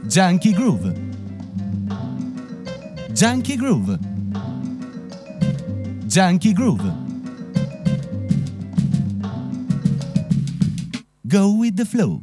Junkie Groove. Junkie Groove. Junkie Groove. Go with the flow.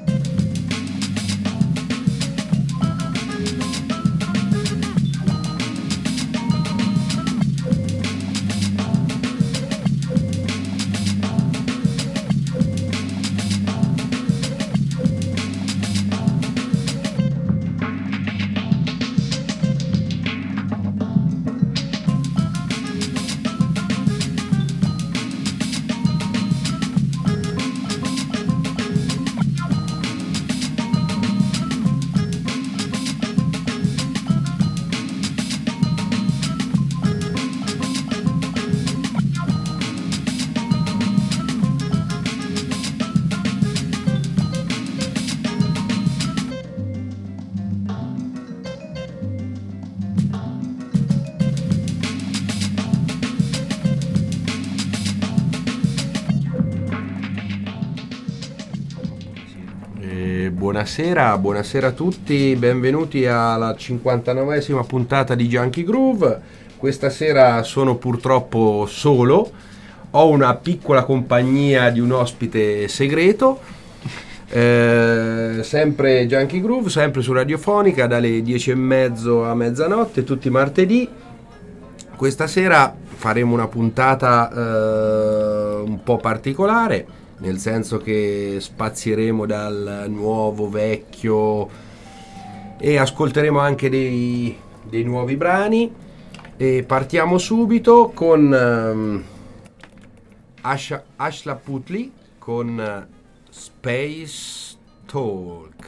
Buonasera a tutti, benvenuti alla 59esima puntata di Junkie Groove. Questa sera sono purtroppo solo, ho una piccola compagnia di un ospite segreto, sempre Junkie Groove, sempre su Radiofonica dalle 10:30 a mezzanotte, tutti i martedì. Questa sera faremo una puntata un po' particolare, nel senso che spazieremo dal nuovo, vecchio e ascolteremo anche dei nuovi brani. E partiamo subito con Ashla Putley con Space Talk.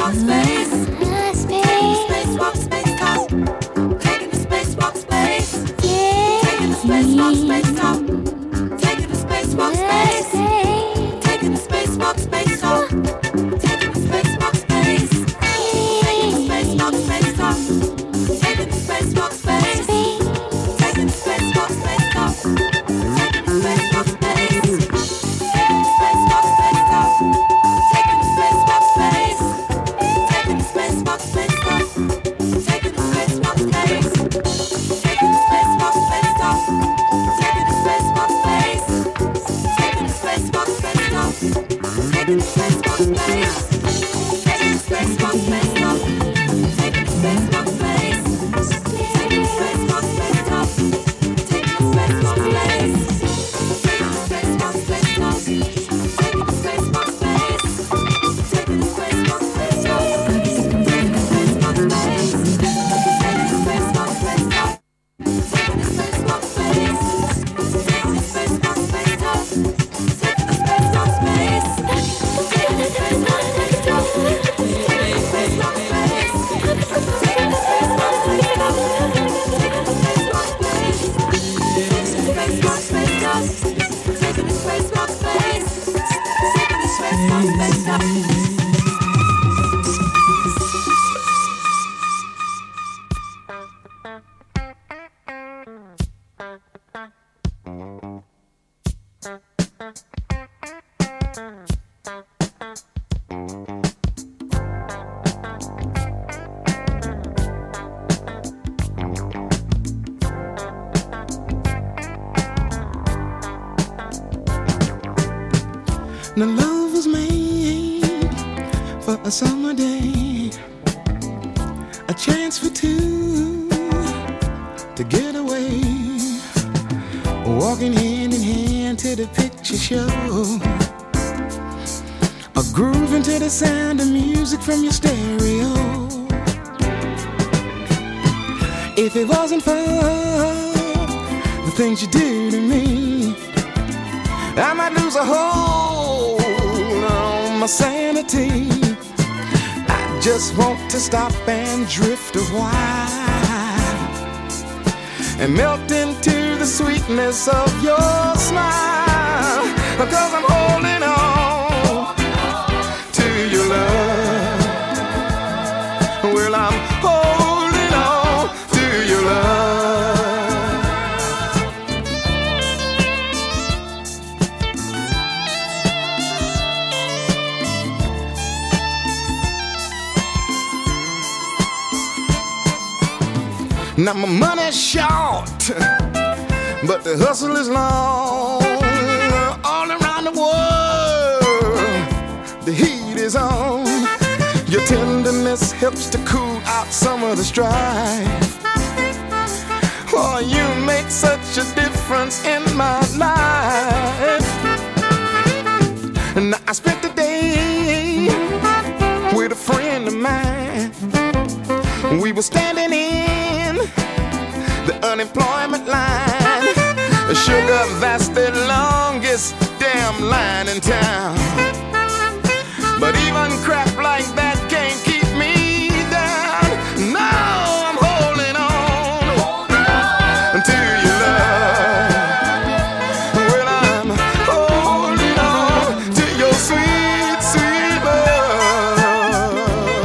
Now love was made for a summer day, a chance for two to get away, walking hand in hand to the picture show, a groove into the sound of music from your stereo. If it wasn't for the things you do to me, I might lose a hold on my sanity. I just want to stop and drift a while and melt into the sweetness of your smile, because I'm holding on to your love. Well, I'm holding on to your love. Now my money's short, but the hustle is long. All around the world, the heat is on. Your tenderness helps to cool out some of the strife. Oh, you make such a difference in my life. And I spent the day with a friend of mine. We were standing in the unemployment line. Sugar, that's the longest damn line in town. But even crap like that can't keep me down. No, I'm holding on to your love. Well, I'm holding on to your sweet, sweet love.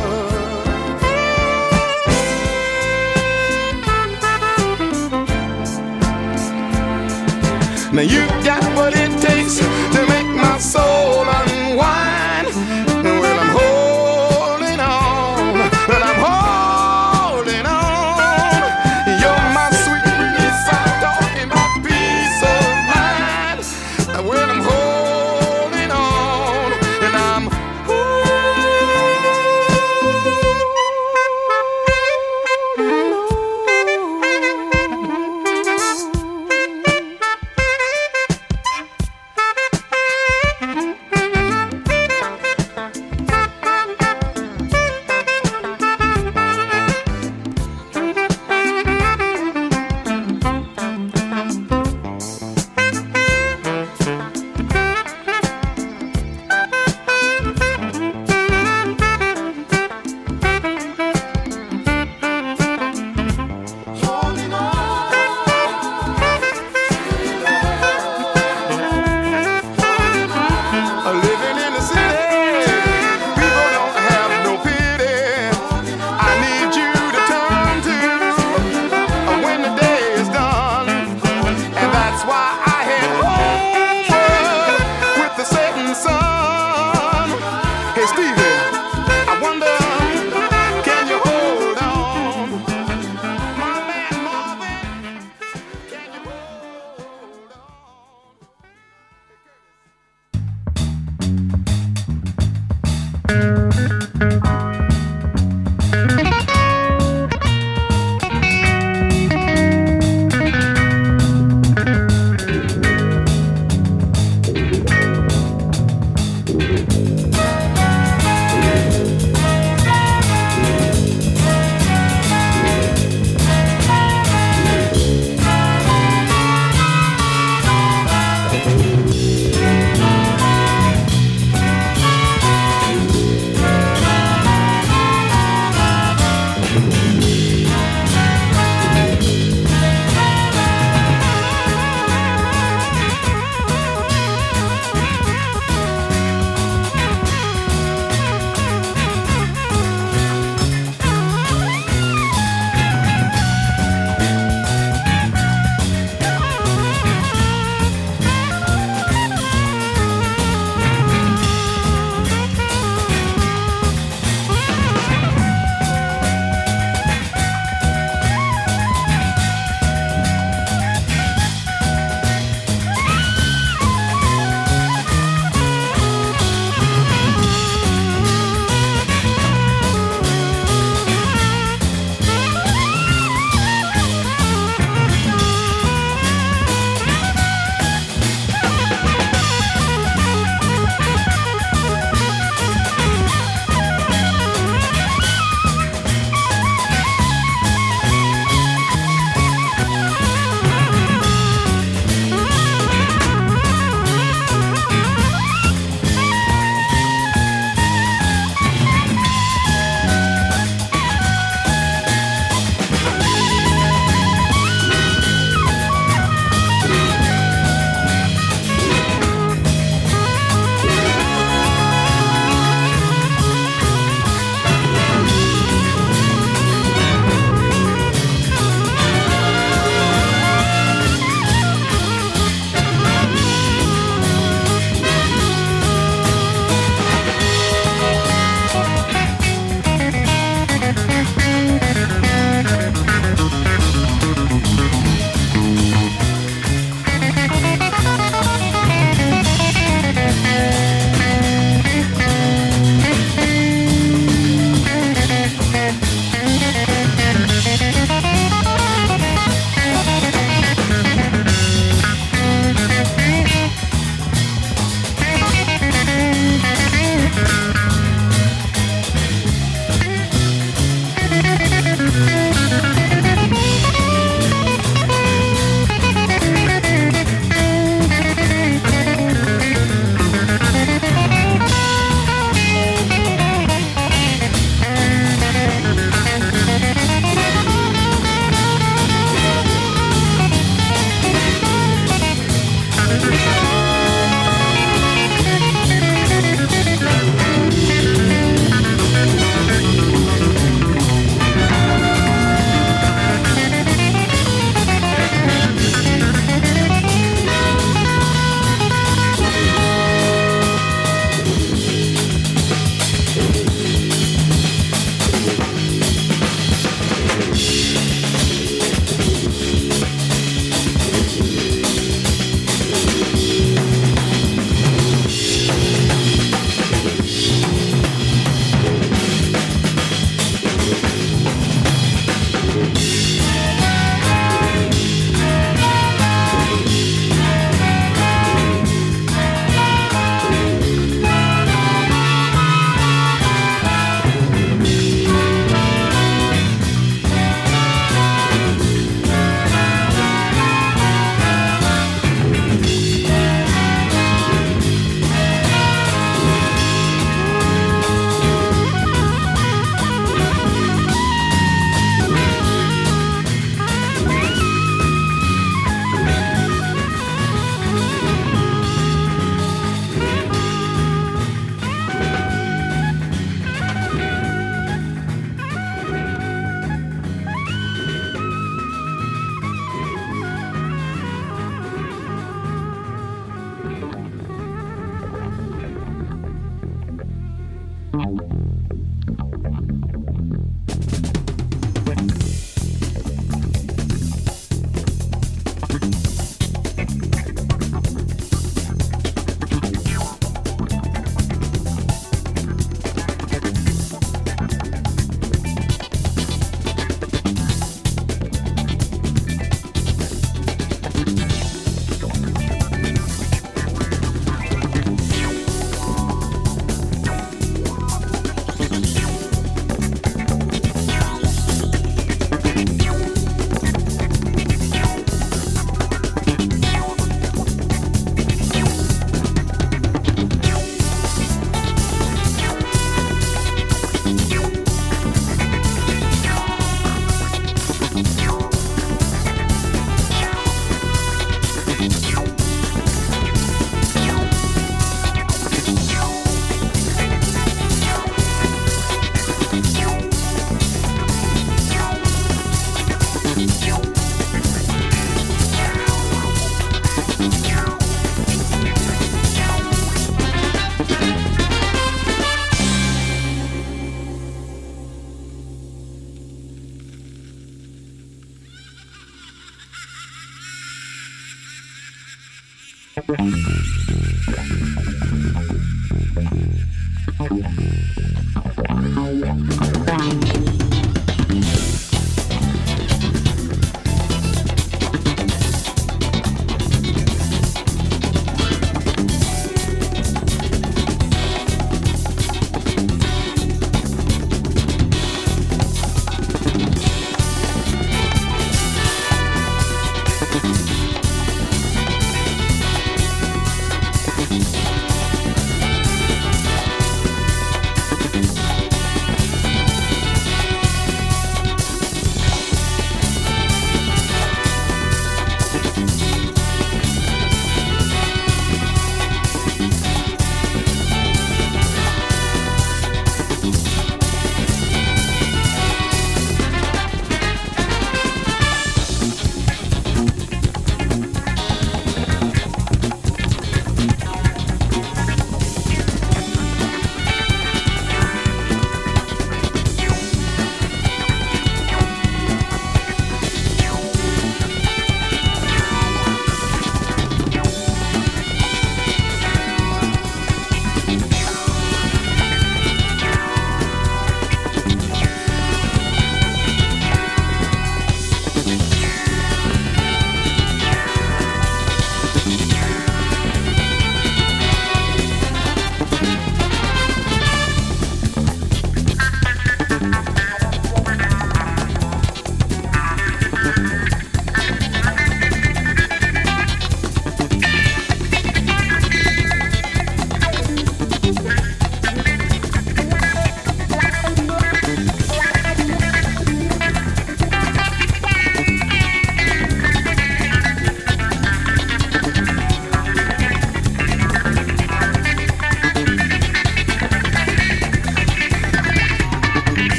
Now you got what it takes to make my soul unwind. Well, I'm holding on, and I'm holding on. You're my sweet release, I'm talking about peace of mind. Well, I'm holding on, and I'm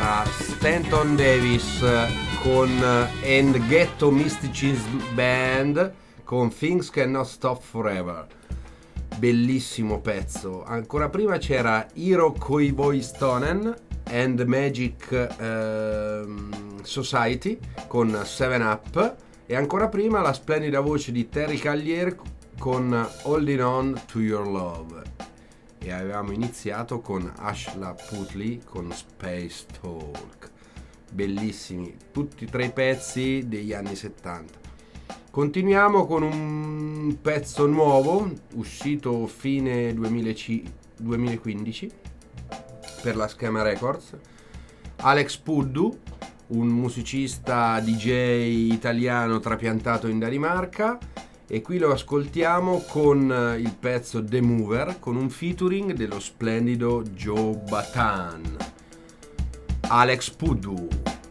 c'era Stanton Davis con And Ghetto Mysticism Band con Things Cannot Stop Forever. Bellissimo pezzo. Ancora prima c'era Hiro Koivuistonen and the Magic Society con 7-Up, e ancora prima la splendida voce di Terry Callier con Holding On To Your Love. E avevamo iniziato con Ashla Putley con Space Talk. Bellissimi, tutti e tre i pezzi degli anni 70. Continuiamo con un pezzo nuovo, uscito fine 2015 per la Schema Records. Alex Puddu, un musicista DJ italiano trapiantato in Danimarca, e qui lo ascoltiamo con il pezzo The Mover, con un featuring dello splendido Joe Bataan. Alex Puddu.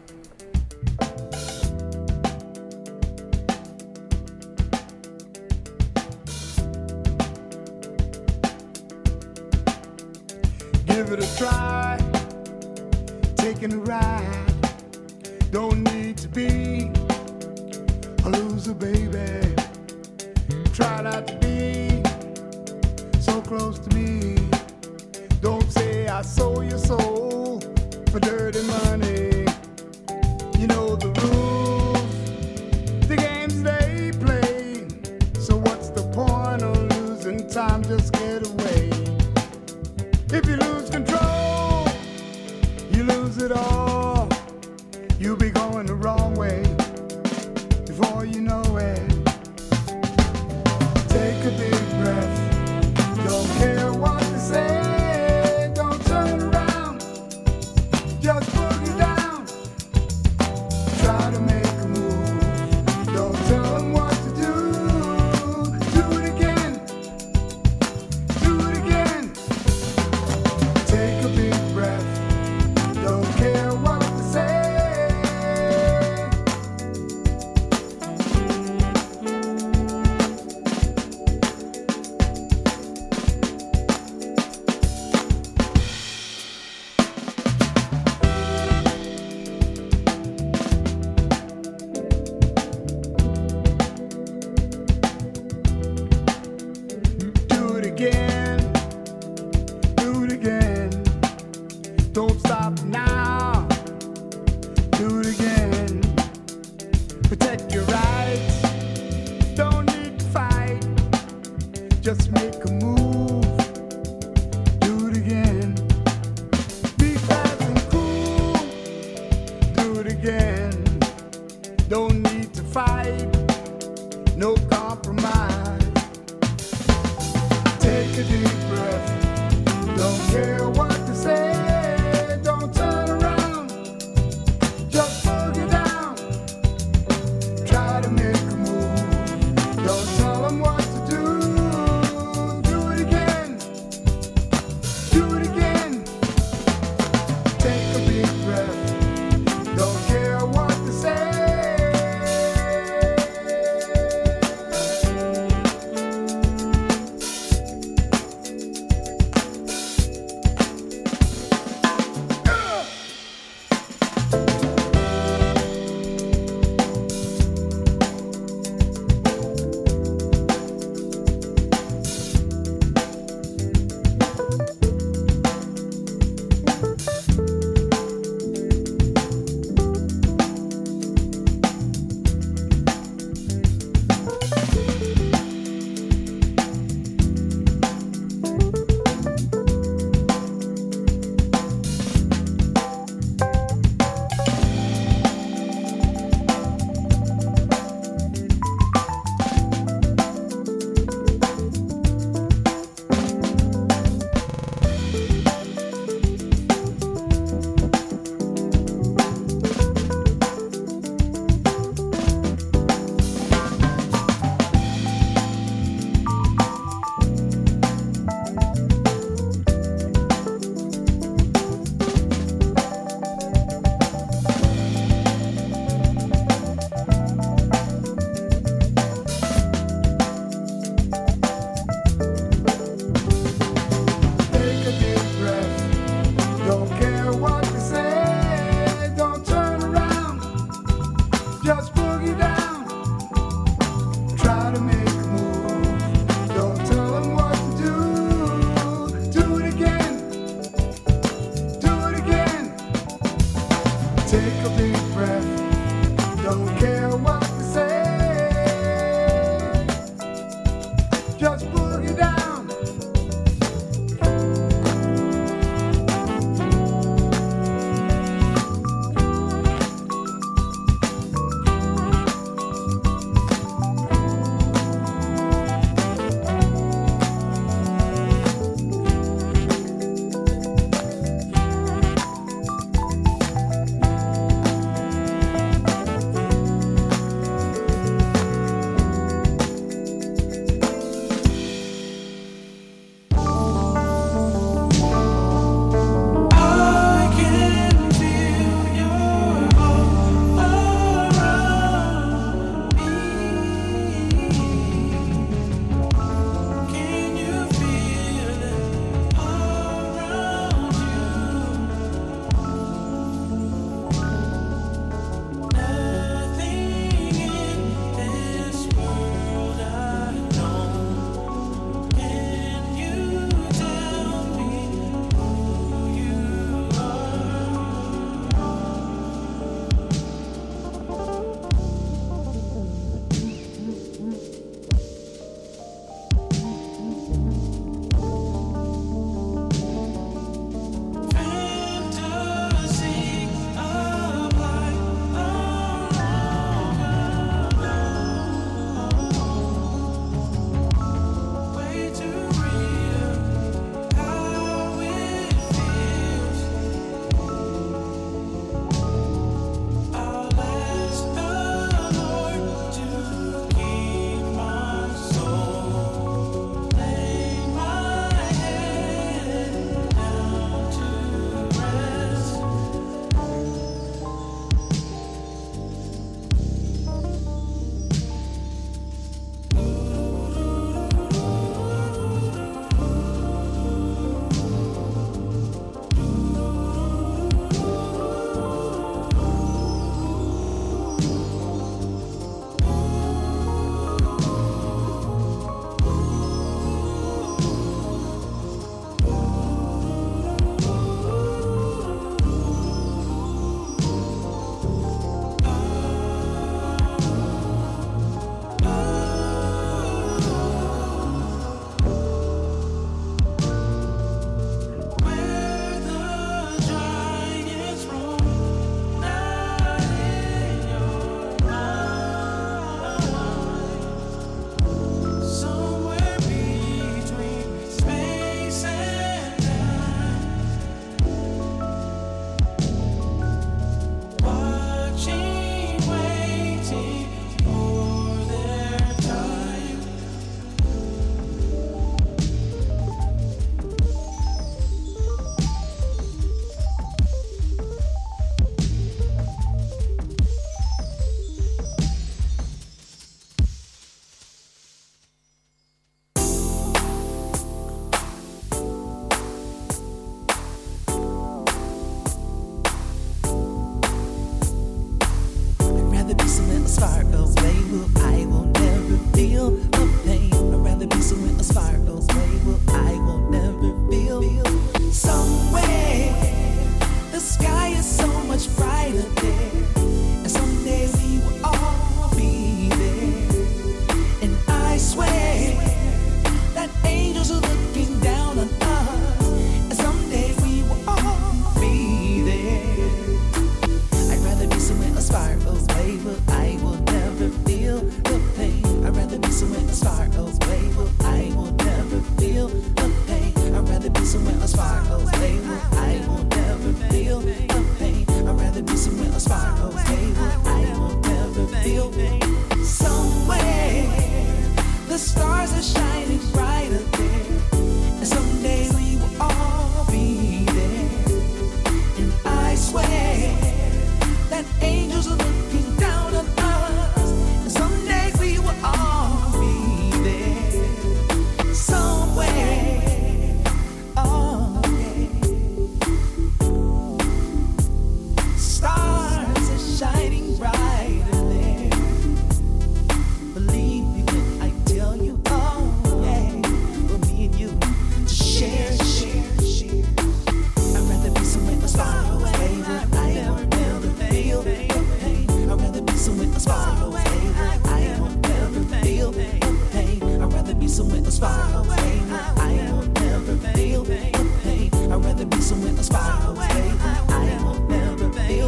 Give it a try, taking a ride. Don't need to be a loser, baby. Try not to be so close to me. Don't say I sold your soul for dirty money. You know the rules, the games they play. So what's the point of losing time? Just get away. If you lose control, you lose it all. You'll be going the wrong way before you know it. Take a deep breath. Don't care what they say. Don't turn around. Just boogie down. Try to make a move. Don't tell them what to do. Do it again. Do it again. Take a big breath. Don't care what to say. Take a deep breath. Don't care what they say. Just boogie down.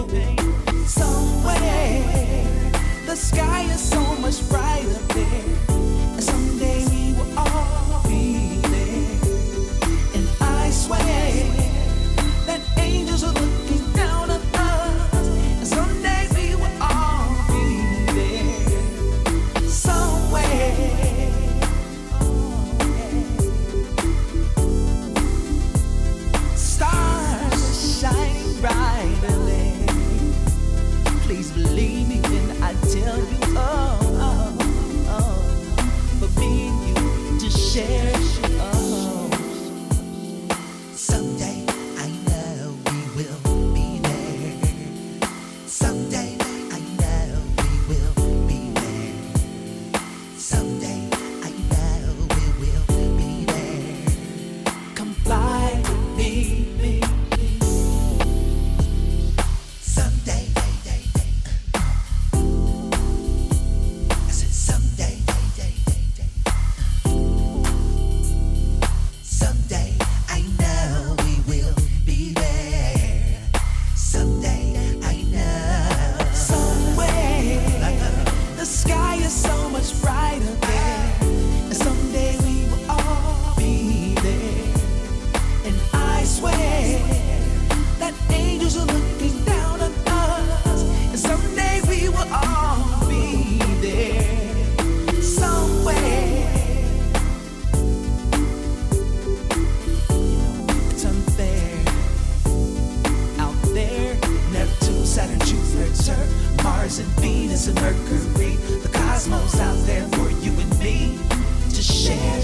Somewhere the sky is so much brighter there, and someday we will all be there. And I swear that angels are looking down on us, and someday we will all be there. Somewhere. Stars are shining brightly. Please believe me when I tell you, for me and you to share. Someday I know we will be there. Someday I know we will be there. Someday I know we will be there. Come fly with me. Someday. I said someday. Someday I know we will be there. Someday I know. Somewhere the sky is so much brighter there, and someday we will all be there. And I swear that angels are looking down on us, and someday we will all be there. Somewhere. It's unfair out there. Neptune, Saturn, Jupiter, Mars and Venus and Mercury. The cosmos out there for you and me to share.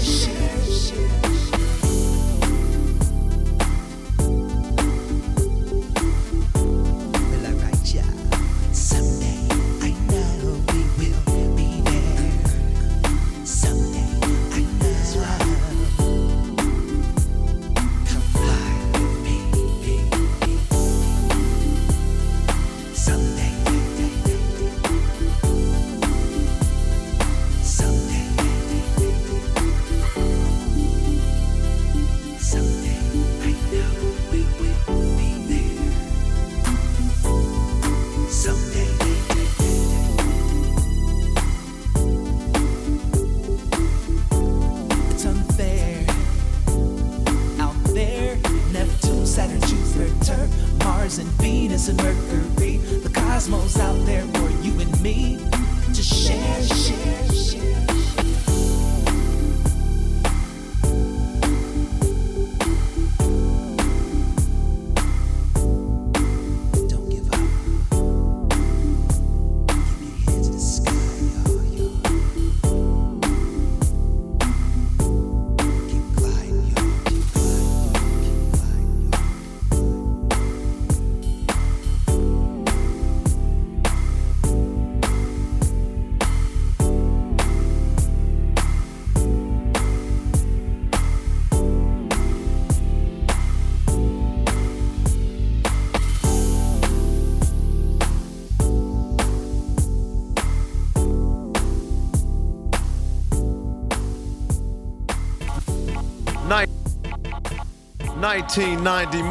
Will I write ya? Someday I know we will be there. Someday I know. Come fly with me. Someday. Someday. Someday I know we will be there. Someday. It's unfair out there. Neptune, Saturn, Jupiter, Mars and Venus and Mercury. The cosmos out there for you and me to share. Don't give up. Keep your hands in the sky, y'all. Keep gliding, y'all. Keep gliding, y'all. Nin- 1990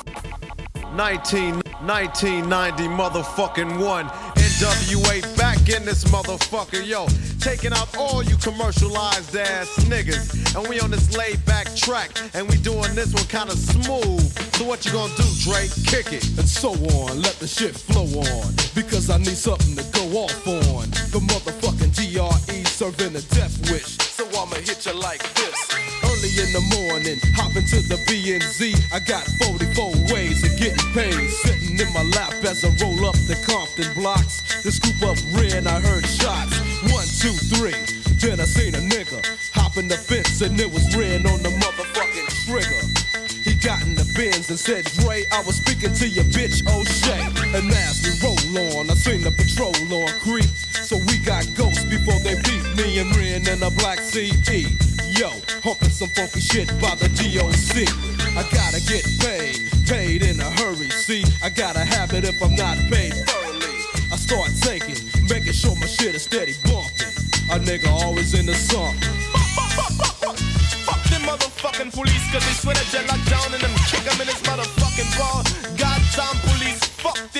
1990 motherfucking one. NWA back in this motherfucker, yo. Taking out all you commercialized ass niggas. And we on this laid back track. And we doing this one kinda smooth. So what you gonna do, Dre? Kick it. And so on, let the shit flow on. Because I need something to go off on. The motherfucking DRE serving a death wish. So I'ma hit you like this. Early in the morning, hop into the B&Z. I got 44 ways of getting paid. Sitting in my lap as I roll up the Compton blocks. The scoop up red, I heard shots. 1, 2, 3. Then I seen a nigga hop in the fence and it was red on the motherfucking trigger. He got in the Benz and said, Dre, I was speaking to your bitch O'Shea. And as we roll on, I seen the patrol on creep. So we got ghosts before they beat me and Ren in a black CD. Yo, humping some funky shit by the DOC. I gotta get paid in a hurry. See, I gotta have it if I'm not paid thoroughly. I start taking, making sure my shit is steady bumping. A nigga always in the song. Fuck them motherfucking police, cause they swear that you locked down and them kick them in this motherfucking bar. Goddamn police, fuck them.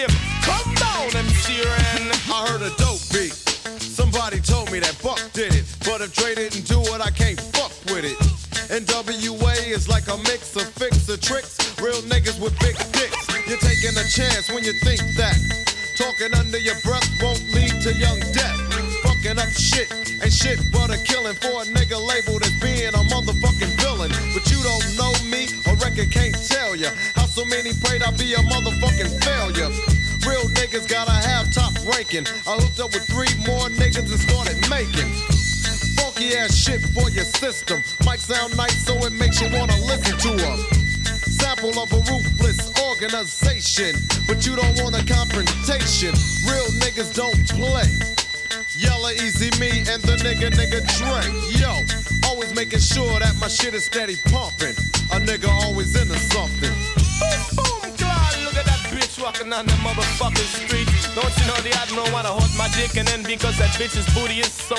Come down, MC Ren. I heard a dope beat. Somebody told me that Buck did it, but if Dre didn't do it, I can't fuck with it. NWA is like a mix of fixer tricks, real niggas with big dicks. You're taking a chance when you think that talking under your breath won't lead to young death. Fucking up shit ain't shit but a killing for a nigga labeled as being a motherfucking villain. But you don't know me, a record can't tell ya how so many prayed I'd be a motherfucking failure. Real niggas gotta have top ranking. I hooked up with 3 more niggas and started making funky ass shit for your system. Might sound nice so it makes you wanna listen to 'em. Sample of a ruthless organization, but you don't want a confrontation. Real niggas don't play. Yella, Easy Me, and the nigga Dre. Yo, always making sure that my shit is steady pumping. A nigga always into something. Boom, Claude, look at that bitch walking on the motherfucking street. Don't you know the Admiral wanna hold my dick and then because that bitch's booty is so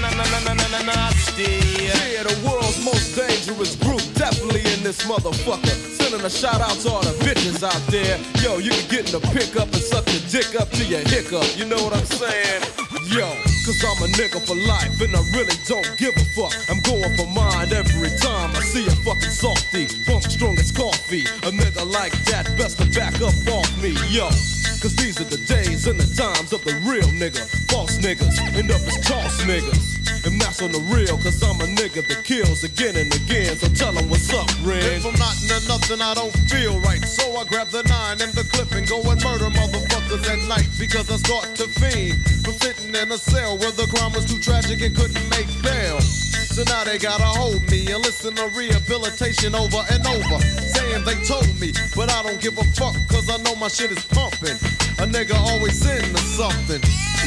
nasty. Yeah, the world's most dangerous group, definitely in this motherfucker. Sending a shout out to all the bitches out there. Yo, you can get in the pickup and suck your dick up to your hiccup. You know what I'm saying? Yo, cause I'm a nigga for life and I really don't give a fuck. I'm going for mine every time I see a fucking softy. Funk strong as coffee. A nigga like that best to back up off me, yo. Cause these are the days and the times of the real nigga. False niggas end up as toss niggas. And that's on the real, cause I'm a nigga that kills again and again. So tell them what's up, Ren. If I'm not into nothing, I don't feel right. So I grab the 9 and the clip and go and murder motherfuckers at night. Because I start to fiend from sitting in a cell where the crime was too tragic and couldn't make bail. So now they gotta hold me and listen to rehabilitation over and over. Saying they told me, but I don't give a fuck cause I know my shit is pumping. A nigga always into something.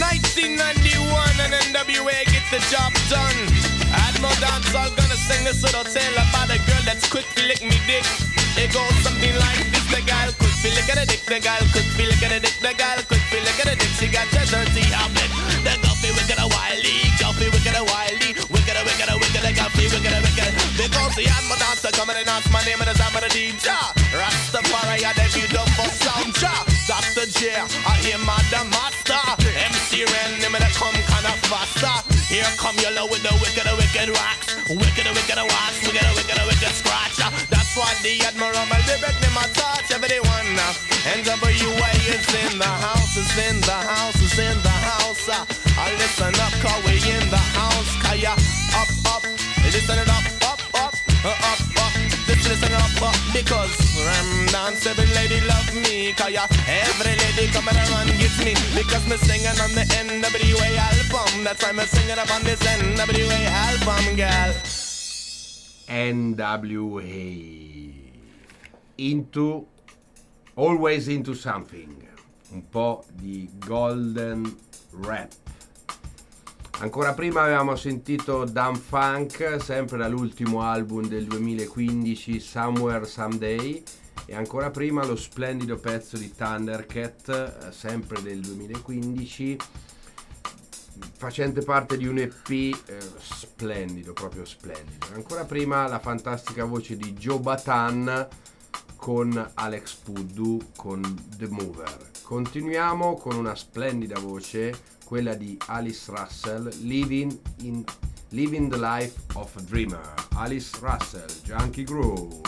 1991 and NWA get the job done. Admiral Dancehall gonna sing this little tale about a girl that's quick to lick me dick. It goes something like this: the gal quick to lick at a dick, the gal quick to lick at a dick, the gal quick to lick at a dick. She got the dirty habit, the goofy wicked a wily, goofy wicked a wily, wicked a wicked a wicked a goofy wicked a wicked. Because the Admiral Dancer come and announce my name and the time of the DJ. Rastafari I debut up for sound job. Dr. J, I hear Madam Master. MC Ren, him and come kinda faster. Here come Yellow with the wicked rocks. Wicked wax, wicked scratch. That's why the Admiral, my lyric, them I touch everyone. NWA is in the house, is in the house, is in the house. I listen up, cause we in the house. Kaya, up, listen it up. Listen up, because Ram Dance, every lady love me. Kaya, every lady come and run gets me. Because me singing on the NWA album. That's why me singing up on this NWA album, girl. NWA Always Into Something, un po' di golden rap. Ancora prima avevamo sentito Dumb Funk, sempre dall'ultimo album del 2015, Somewhere Someday, e ancora prima lo splendido pezzo di Thundercat, sempre del 2015, facente parte di un EP splendido, proprio splendido. Ancora prima la fantastica voce di Joe Bataan con Alex Puddu con The Mover. Continuiamo con una splendida voce, quella di Alice Russell, Living the Life of a Dreamer. Alice Russell, Junkie Groove.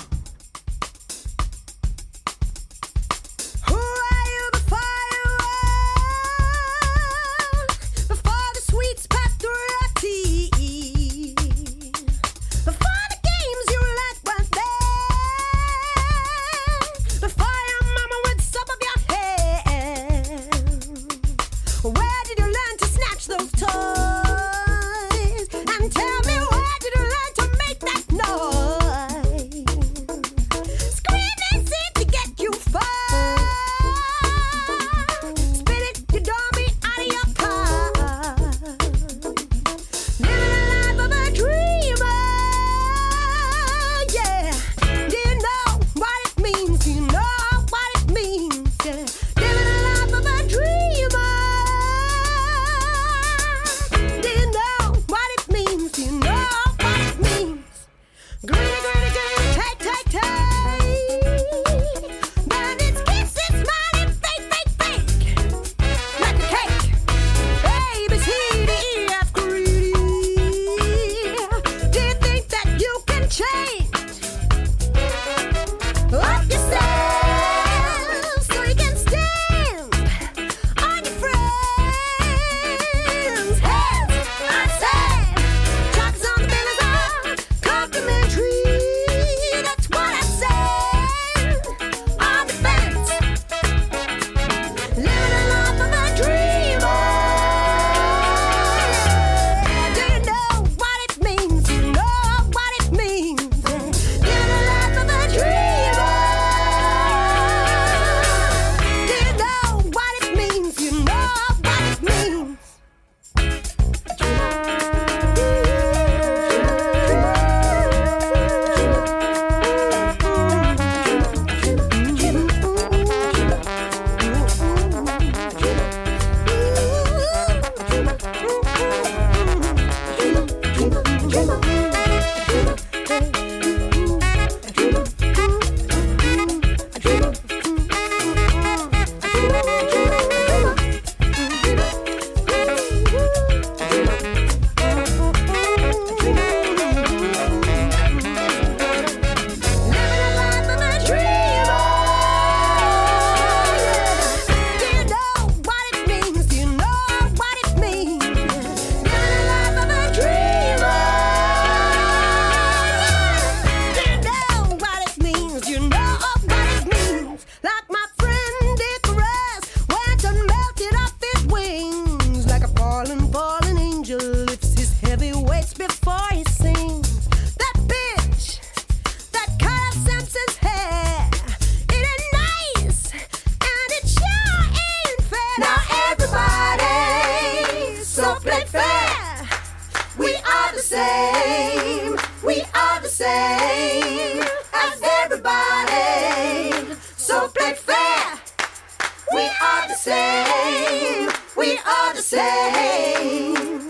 same. We are the same as everybody. So play fair. We are the same. We are the same.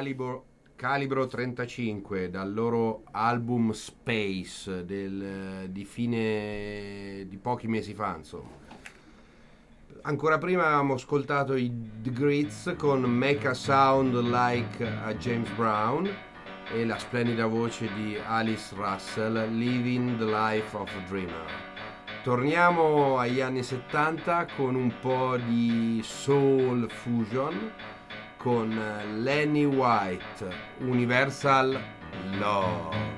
Calibro 35 dal loro album Space di pochi mesi fa, insomma. Ancora prima avevamo ascoltato i The Grits con Make a Sound Like a James Brown e la splendida voce di Alice Russell, Living the Life of a Dreamer. Torniamo agli anni 70 con un po' di soul fusion con Lenny White, Universal Love.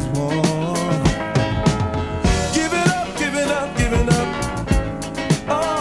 Giving up.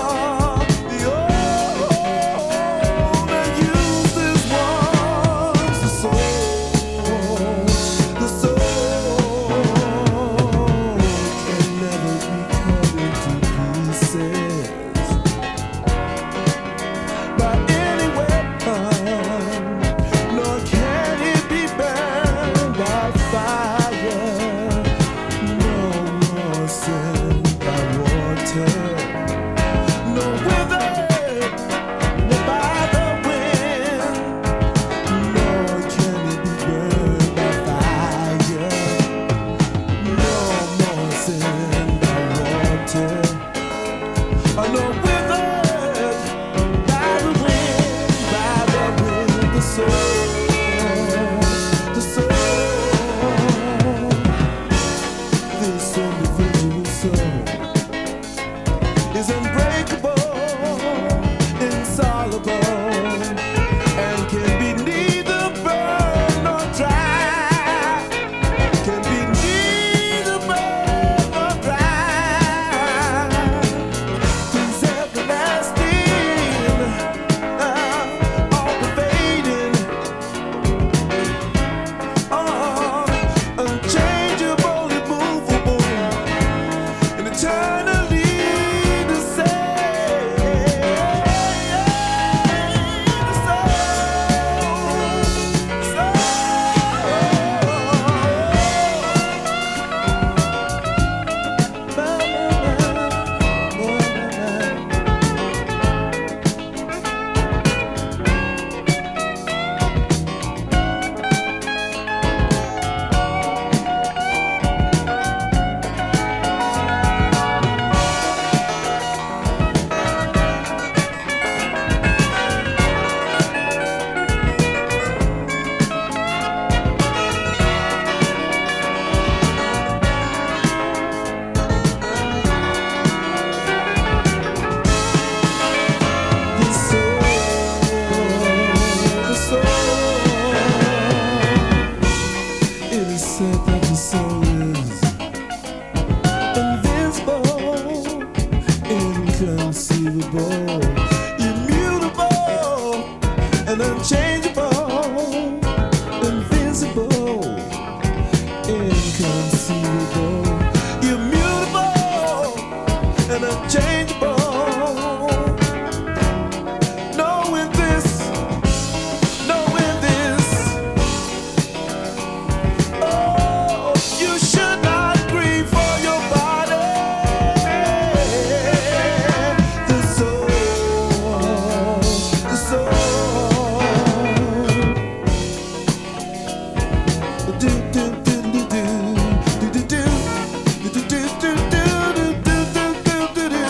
said that the soul is invincible, inconceivable, immutable, and unchangeable, invincible, inconceivable, immutable, and unchangeable. Knowing this, oh, you should not grieve for your body. The soul, the soul. Do do do do do do do do do do do do do do.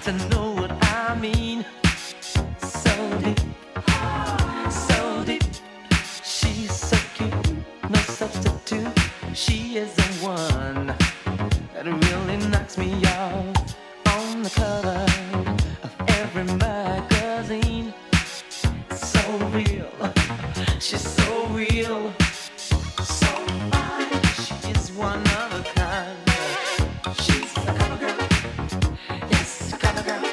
to know what I mean. So deep, so deep. She's so cute, no substitute. She is the one that really knocks me off on the cover of every magazine. So real, she's so real, so fine. She is one of a kind. She's a cover girl, yes, cover girl.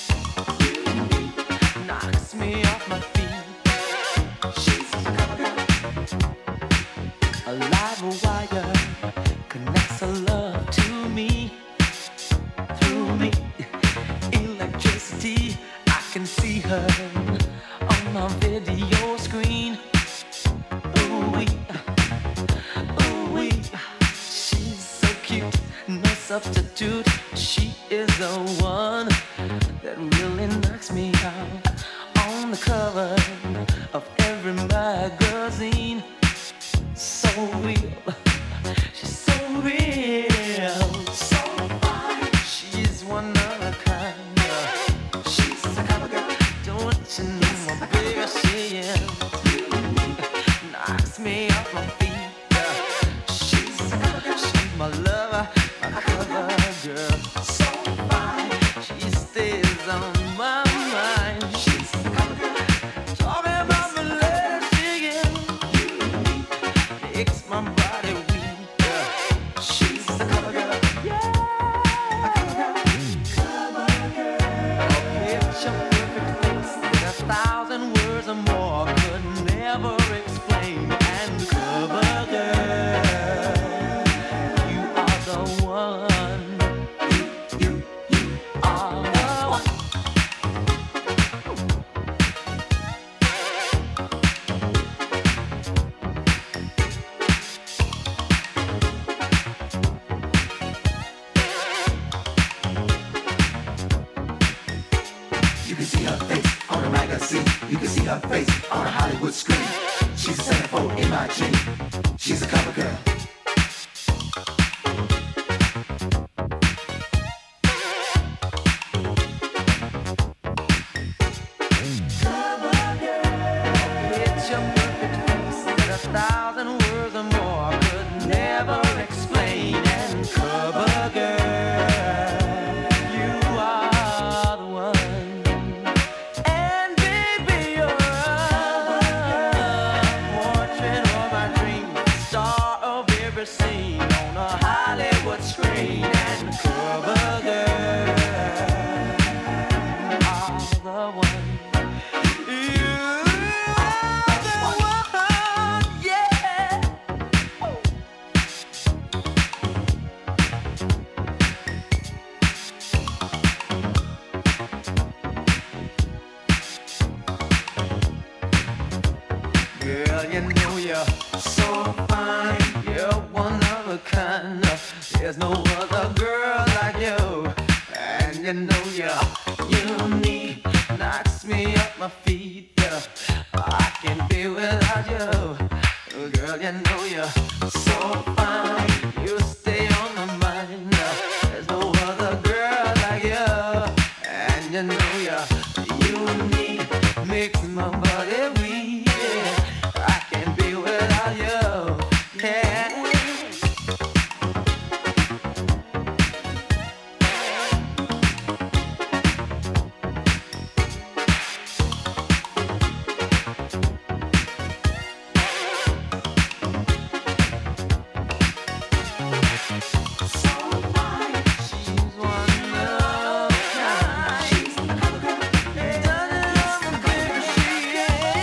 Knocks me off my feet. She's a cover girl. A live wire connects her love to me. Through me, electricity. I can see her on my video screen. Ooh-wee, ooh-wee. She's so cute, no substitute. She is the one that really knocks me out on the cover of every magazine. So real, she's so real, so fine. She's one of a kind. She's a cover girl. Don't you know my baby? She is. Knocks me off my feet. She's a cover girl. She's my lover, my cover girl. So fine. She stays on my mind. She's a cover girl. Talking about my love, she is. Makes my body weak. She's a cover girl. Yeah, a cover girl. Cover girl. A picture perfect face that 1,000 words or more could never explain. And cover girl, you are the one. You are the one. You can see her face on a magazine. You can see her face on a Hollywood screen. She's a centerfold in my dream. She's a cover girl. Picture perfect face that 1,000 words or more could never explain. And cover girl, you are the one. And baby, you're a portrait of my dream, star of every scene on a Hollywood screen. And cover girl, you are the one. You are the one, yeah. Girl, you know you're so fine. You're one of a kind. There's no other girl like you. And you know you're unique. Knocks me off my feet. I can't be without you. Girl, you know you're so fine. You stay on my mind. There's no other girl like you. And you know you're unique. Makes my body weak. I can't be without you. Yeah. She's one of a kind. She's a cover girl. Doesn't know the bigger she is.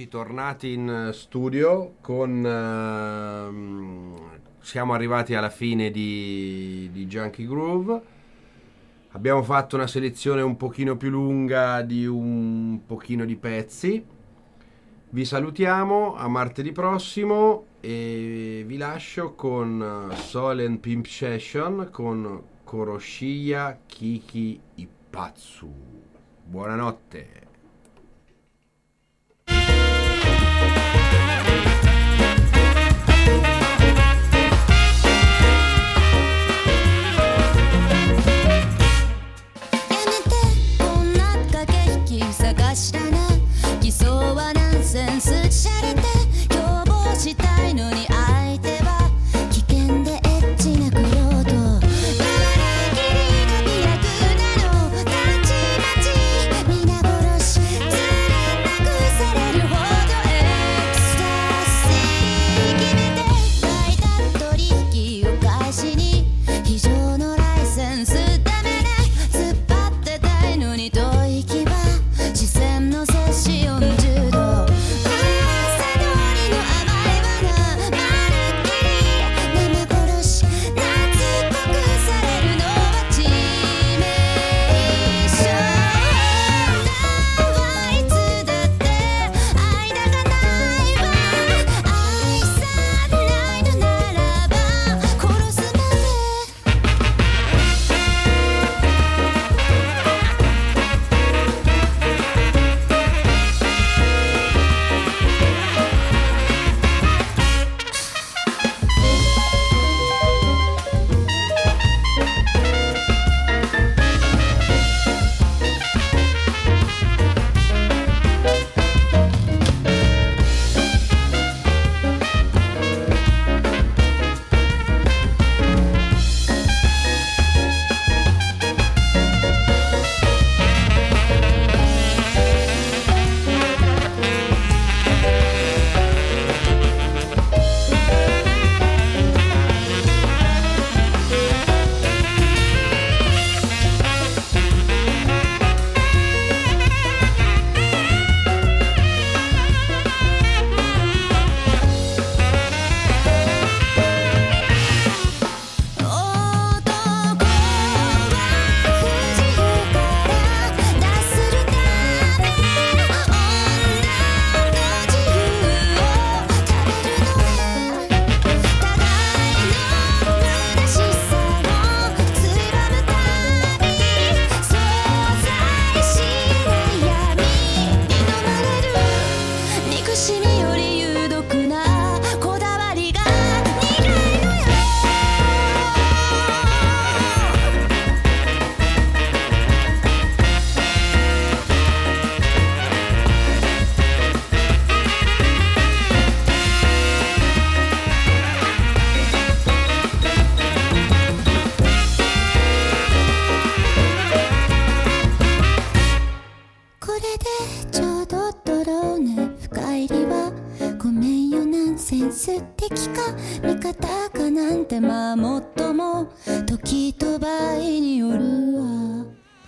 amici, tornati in studio con siamo arrivati alla fine di Junkie Groove. Abbiamo fatto una selezione un pochino più lunga di un pochino di pezzi. Vi salutiamo, a martedì prossimo, e vi lascio con Soul and Pimp Session con Koroshiya Kiki Ipatsu. Buonanotte. 敵か味方かなんてまあもっとも時と場合によるわ